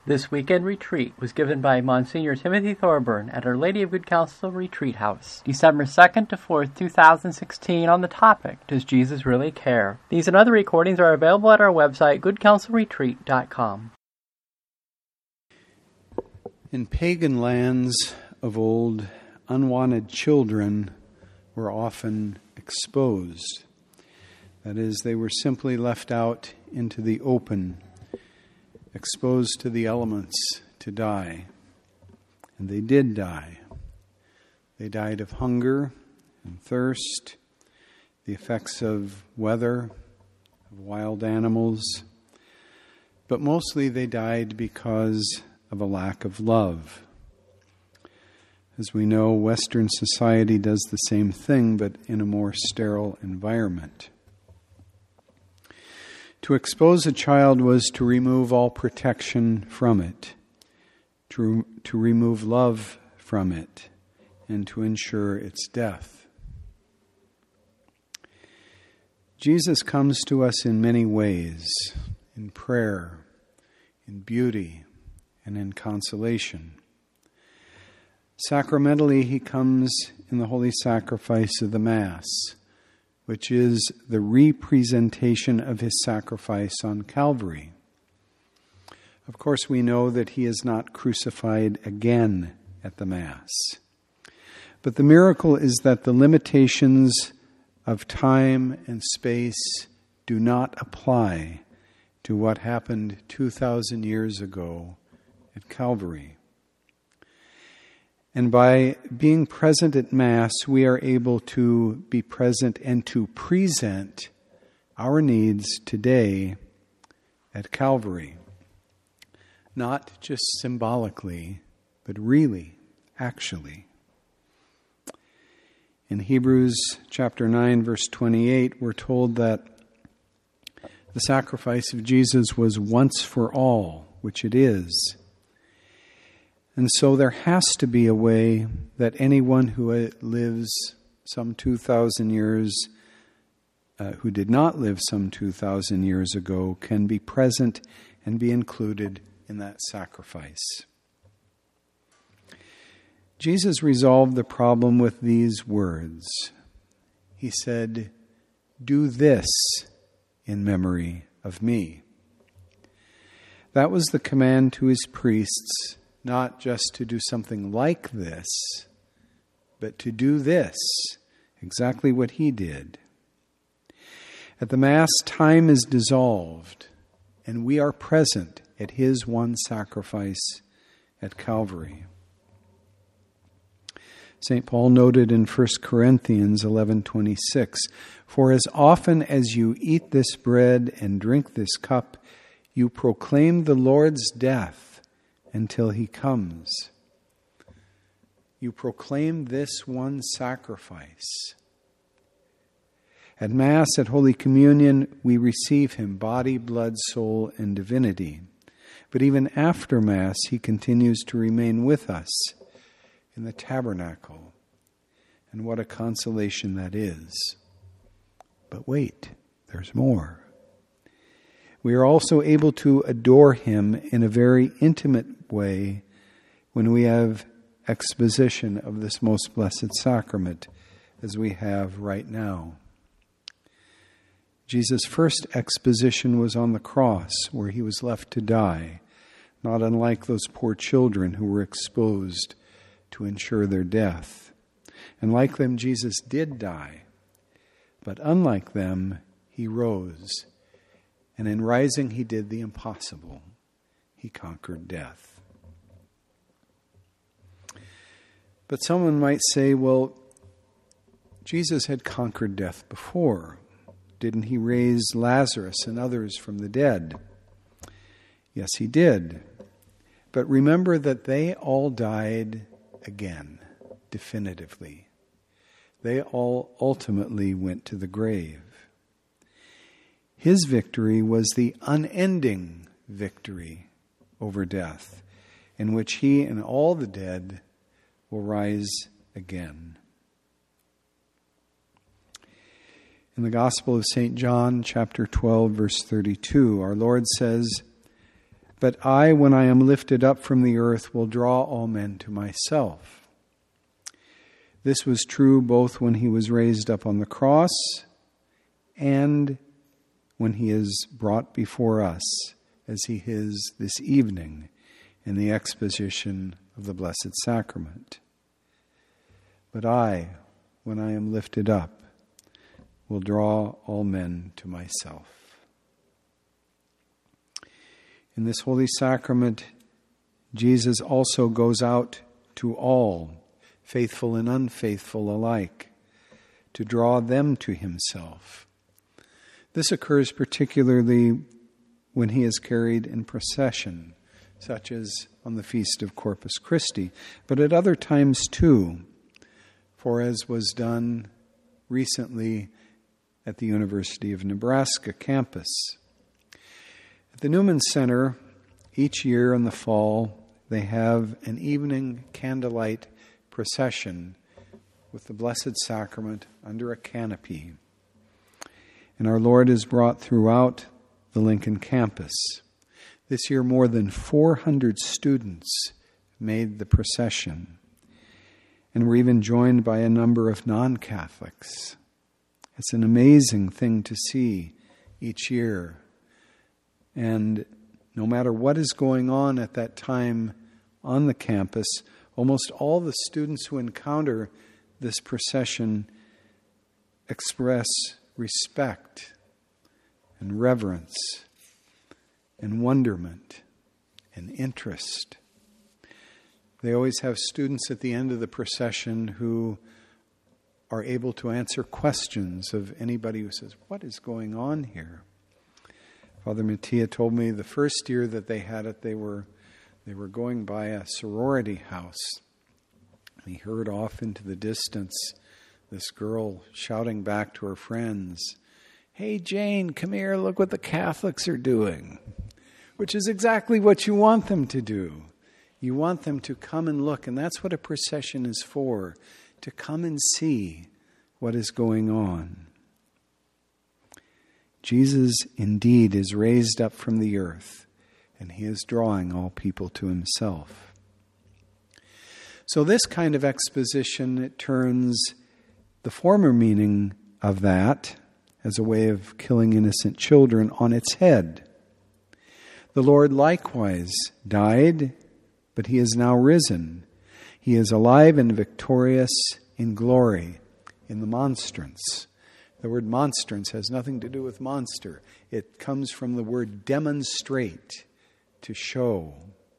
This weekend retreat was given by Monsignor Timothy Thorburn at Our Lady of Good Counsel Retreat House, December 2nd to 4th, 2016, on the topic, Does Jesus Really Care? These and other recordings are available at our website, goodcounselretreat.com. In pagan lands of old, unwanted children were often exposed. That is, they were simply left out into the open, exposed to the elements to die. And they did die. They died of hunger and thirst, the effects of weather, of wild animals, but mostly they died because of a lack of love. As we know, Western society does the same thing, but in a more sterile environment. To expose a child was to remove all protection from it, to remove love from it, and to ensure its death. Jesus comes to us in many ways, in prayer, in beauty, and in consolation. Sacramentally, he comes in the holy sacrifice of the Mass, which is the representation of his sacrifice on Calvary. Of course, we know that he is not crucified again at the Mass. But the miracle is that the limitations of time and space do not apply to what happened 2,000 years ago at Calvary. And by being present at Mass, we are able to be present and to present our needs today at Calvary. Not just symbolically, but really, actually. In Hebrews chapter 9, verse 28, we're told that the sacrifice of Jesus was once for all, which it is. And so there has to be a way that anyone who lives some 2,000 years, who did not live some 2,000 years ago, can be present and be included in that sacrifice. Jesus resolved the problem with these words. He said, "Do this in memory of me." That was the command to his priests, not just to do something like this, but to do this, exactly what he did. At the Mass, time is dissolved, and we are present at his one sacrifice at Calvary. St. Paul noted in 1 Corinthians 11:26, "For as often as you eat this bread and drink this cup, you proclaim the Lord's death until he comes." You proclaim this one sacrifice. At Mass, at Holy Communion, we receive him, body, blood, soul, and divinity. But even after Mass, he continues to remain with us in the tabernacle. And what a consolation that is. But wait, there's more. We are also able to adore him in a very intimate way when we have exposition of this most blessed sacrament, as we have right now. Jesus' first exposition was on the cross, where he was left to die, not unlike those poor children who were exposed to ensure their death. And like them, Jesus did die, but unlike them, he rose. And in rising, he did the impossible. He conquered death. But someone might say, well, Jesus had conquered death before. Didn't he raise Lazarus and others from the dead? Yes, he did. But remember that they all died again, definitively. They all ultimately went to the grave. His victory was the unending victory over death, in which he and all the dead will rise again. In the Gospel of St. John, chapter 12, verse 32, our Lord says, But I, when I am lifted up from the earth, will draw all men to myself. This was true both when he was raised up on the cross and when he is brought before us, as he is this evening in the exposition of the Blessed Sacrament. But I, when I am lifted up, will draw all men to myself. In this Holy Sacrament, Jesus also goes out to all, faithful and unfaithful alike, to draw them to himself. This occurs particularly when he is carried in procession, such as on the Feast of Corpus Christi, but at other times too, for as was done recently at the University of Nebraska campus. At the Newman Center, each year in the fall, they have an evening candlelight procession with the Blessed Sacrament under a canopy. And our Lord is brought throughout the Lincoln campus. This year, more than 400 students made the procession, and were even joined by a number of non-Catholics. It's an amazing thing to see each year. And no matter what is going on at that time on the campus, almost all the students who encounter this procession express respect and reverence and wonderment and interest. They always have students at the end of the procession who are able to answer questions of anybody who says, "What is going on here?" Father Mattia told me the first year that they had it, they were going by a sorority house. He heard off into the distance this girl shouting back to her friends, "Hey Jane, come here, look what the Catholics are doing," which is exactly what you want them to do. You want them to come and look, and that's what a procession is for, to come and see what is going on. Jesus indeed is raised up from the earth, and he is drawing all people to himself. So this kind of exposition, it turns the former meaning of that as a way of killing innocent children on its head. The Lord likewise died, but he is now risen. He is alive and victorious in glory, in the monstrance. The word monstrance has nothing to do with monster. It comes from the word demonstrate, to show.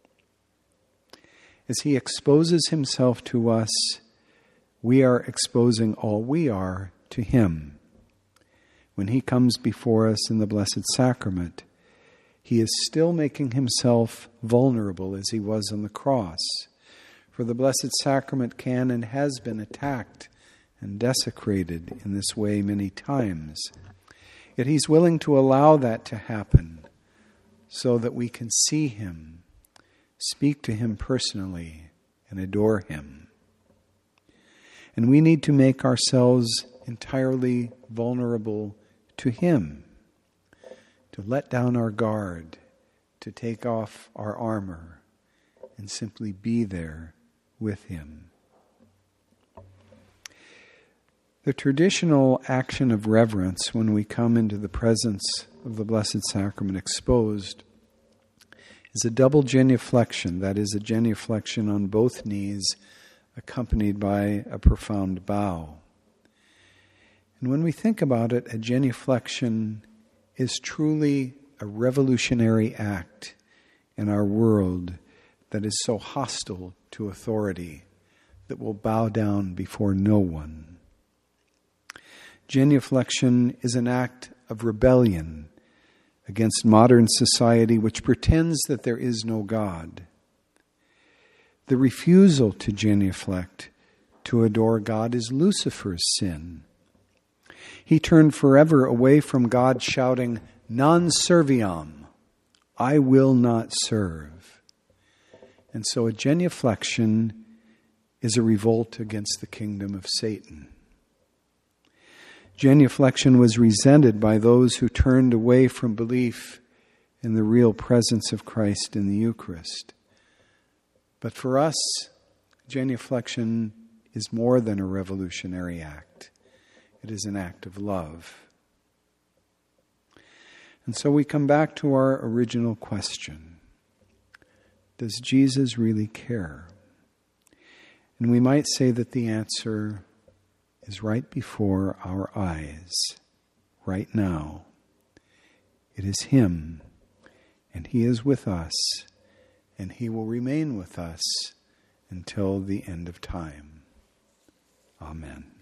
As he exposes himself to us, we are exposing all we are to him. When he comes before us in the Blessed Sacrament, he is still making himself vulnerable as he was on the cross. For the Blessed Sacrament can and has been attacked and desecrated in this way many times. Yet he's willing to allow that to happen so that we can see him, speak to him personally, and adore him. And we need to make ourselves entirely vulnerable to him, to let down our guard, to take off our armor, and simply be there with him. The traditional action of reverence when we come into the presence of the Blessed Sacrament exposed is a double genuflection, that is, a genuflection on both knees accompanied by a profound bow. And when we think about it, a genuflection is truly a revolutionary act in our world that is so hostile to authority, that will bow down before no one. Genuflection is an act of rebellion against modern society which pretends that there is no God. The refusal to genuflect, to adore God, is Lucifer's sin. He turned forever away from God, shouting, "Non serviam," I will not serve. And so a genuflection is a revolt against the kingdom of Satan. Genuflection was resented by those who turned away from belief in the real presence of Christ in the Eucharist. But for us, genuflection is more than a revolutionary act. It is an act of love. And so we come back to our original question. Does Jesus really care? And we might say that the answer is right before our eyes, right now. It is Him, and He is with us, and He will remain with us until the end of time. Amen.